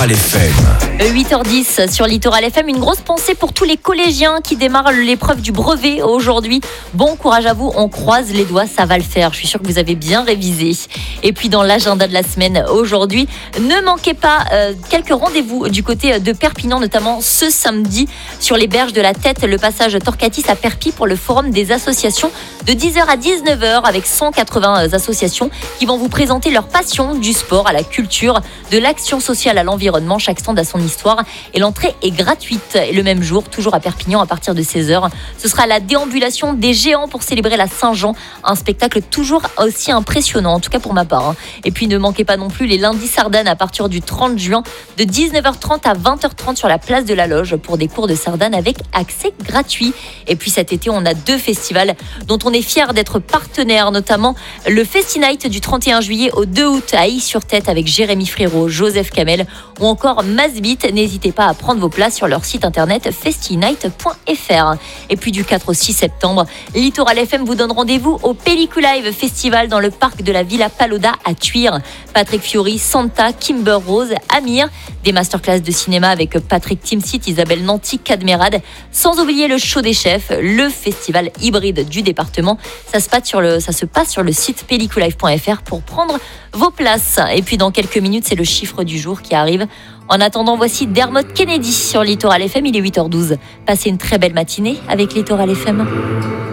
Littoral FM. 8h10 sur Littoral FM, une grosse pensée pour tous les collégiens qui démarrent l'épreuve du brevet aujourd'hui. Bon courage à vous, on croise les doigts, ça va le faire. Je suis sûre que vous avez bien révisé. Et puis dans l'agenda de la semaine aujourd'hui, ne manquez pas quelques rendez-vous du côté de Perpignan, notamment ce samedi sur les berges de la Tête, le passage Torcatis à Perpi pour le forum des associations de 10h à 19h avec 180 associations qui vont vous présenter leur passion du sport à la culture, de l'action sociale à l'environnement. Chaque stand a son histoire et l'entrée est gratuite. Et le même jour, toujours à Perpignan à partir de 16h, ce sera la déambulation des géants pour célébrer la Saint-Jean. Un spectacle toujours aussi impressionnant, en tout cas pour ma part. Et puis ne manquez pas non plus les lundis sardanes à partir du 30 juin de 19h30 à 20h30 sur la place de la Loge pour des cours de sardanes avec accès gratuit. Et puis cet été, on a 2 festivals dont on est fiers d'être partenaires, notamment le Festi-Night du 31 juillet au 2 août à Ailly-sur-Tête avec Jérémy Frérot, Joseph Kamel ou encore Masbit. N'hésitez pas à prendre vos places sur leur site internet festinight.fr. Et puis du 4 au 6 septembre, Littoral FM vous donne rendez-vous au Pelliculive Festival dans le parc de la Villa Paloda à Thuir. Patrick Fiori, Santa, Kimber Rose, Amir, des masterclass de cinéma avec Patrick Timsit, Isabelle Nanty, Cadmerade, sans oublier le show des chefs, le festival hybride du département. Ça se passe sur le site pelliculive.fr pour prendre vos places. Et puis dans quelques minutes, c'est le chiffre du jour qui arrive. En attendant, voici Dermot Kennedy sur Littoral FM, il est 8h12. Passez une très belle matinée avec Littoral FM.